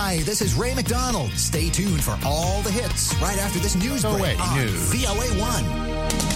Hi, this is Ray McDonald. Stay tuned for all the hits right after this news break on VOA1.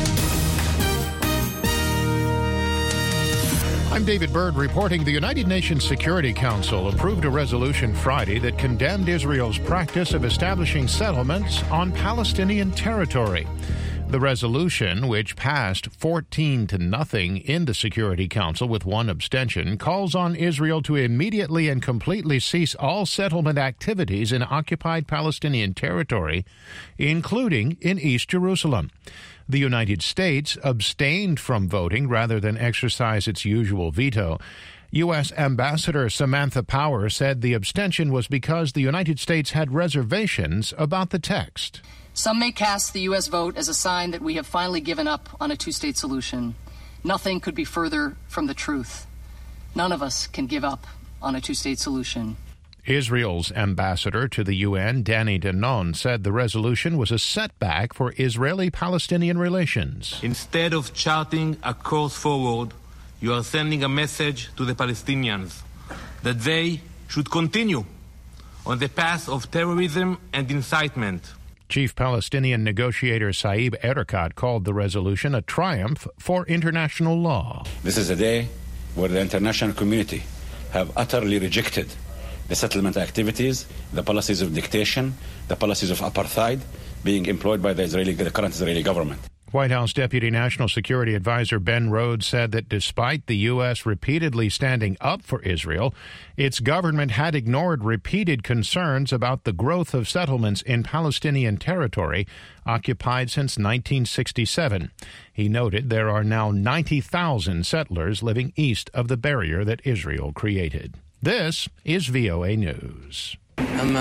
I'm David Byrd reporting the United Nations Security Council approved a resolution Friday that condemned Israel's practice of establishing settlements on Palestinian territory. The resolution, which passed 14-0 in the Security Council with one abstention, calls on Israel to immediately and completely cease all settlement activities in occupied Palestinian territory, including in East Jerusalem. The United States abstained from voting rather than exercise its usual veto. U.S. Ambassador Samantha Power said the abstention was because the United States had reservations about the text. Some may cast the U.S. vote as a sign that we have finally given up on a two-state solution. Nothing could be further from the truth. None of us can give up on a two-state solution. Israel's ambassador to the UN, Danny Danon, said the resolution was a setback for Israeli-Palestinian relations. Instead of charting a course forward, you are sending a message to the Palestinians that they should continue on the path of terrorism and incitement. Chief Palestinian negotiator Saeb Erekat called the resolution a triumph for international law. This is a day where the international community have utterly rejected the settlement activities, the policies of dictation, the policies of apartheid being employed by the current Israeli government. White House Deputy National Security Advisor Ben Rhodes said that despite the U.S. repeatedly standing up for Israel, its government had ignored repeated concerns about the growth of settlements in Palestinian territory occupied since 1967. He noted there are now 90,000 settlers living east of the barrier that Israel created. This is VOA News. An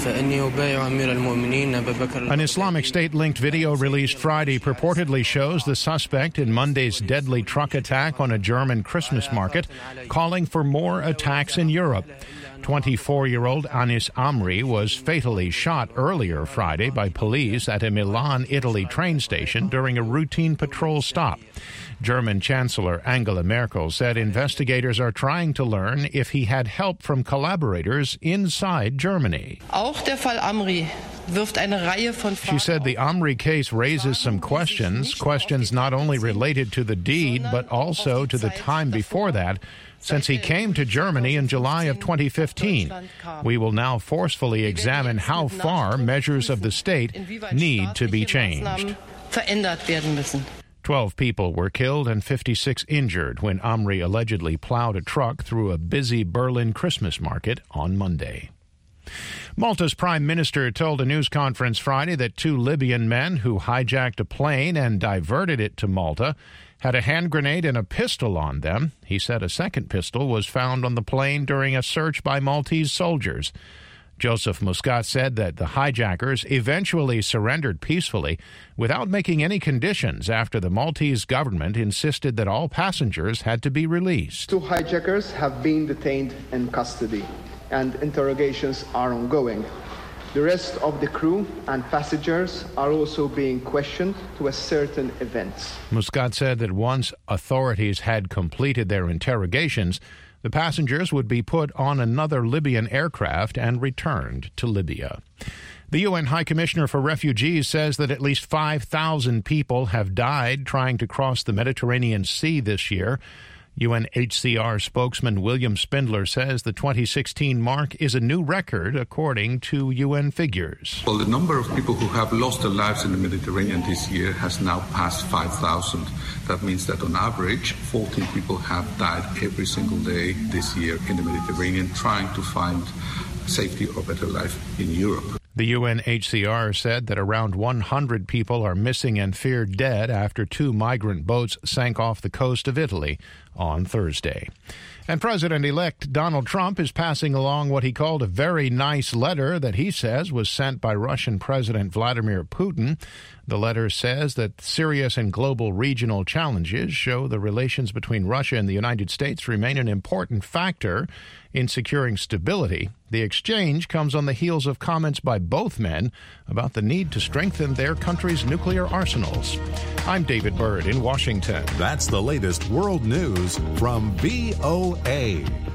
Islamic State-linked video released Friday purportedly shows the suspect in Monday's deadly truck attack on a German Christmas market, calling for more attacks in Europe. 24-year-old Anis Amri was fatally shot earlier Friday by police at a Milan, Italy train station during a routine patrol stop. German Chancellor Angela Merkel said investigators are trying to learn if he had help from collaborators inside Germany. She said the Amri case raises some questions not only related to the deed but also to the time before that, since he came to Germany in July of 2015. We will now forcefully examine how far measures of the state need to be changed. 12 people were killed and 56 injured when Amri allegedly plowed a truck through a busy Berlin Christmas market on Monday. Malta's prime minister told a news conference Friday that 2 Libyan men who hijacked a plane and diverted it to Malta had a hand grenade and a pistol on them. He said a second pistol was found on the plane during a search by Maltese soldiers. Joseph Muscat said that the hijackers eventually surrendered peacefully without making any conditions after the Maltese government insisted that all passengers had to be released. 2 hijackers have been detained in custody and interrogations are ongoing. The rest of the crew and passengers are also being questioned to ascertain events. Muscat said that once authorities had completed their interrogations, the passengers would be put on another Libyan aircraft and returned to Libya. The UN High Commissioner for Refugees says that at least 5,000 people have died trying to cross the Mediterranean Sea this year. UNHCR spokesman William Spindler says the 2016 mark is a new record according to UN figures. Well, the number of people who have lost their lives in the Mediterranean this year has now passed 5,000. That means that on average, 14 people have died every single day this year in the Mediterranean trying to find safety or better life in Europe. The UNHCR said that around 100 people are missing and feared dead after 2 migrant boats sank off the coast of Italy on Thursday. And President-elect Donald Trump is passing along what he called a very nice letter that he says was sent by Russian President Vladimir Putin. The letter says that serious and global regional challenges show the relations between Russia and the United States remain an important factor in securing stability. The exchange comes on the heels of comments by both men about the need to strengthen their country's nuclear arsenals. I'm David Byrd in Washington. That's the latest world news from VOA.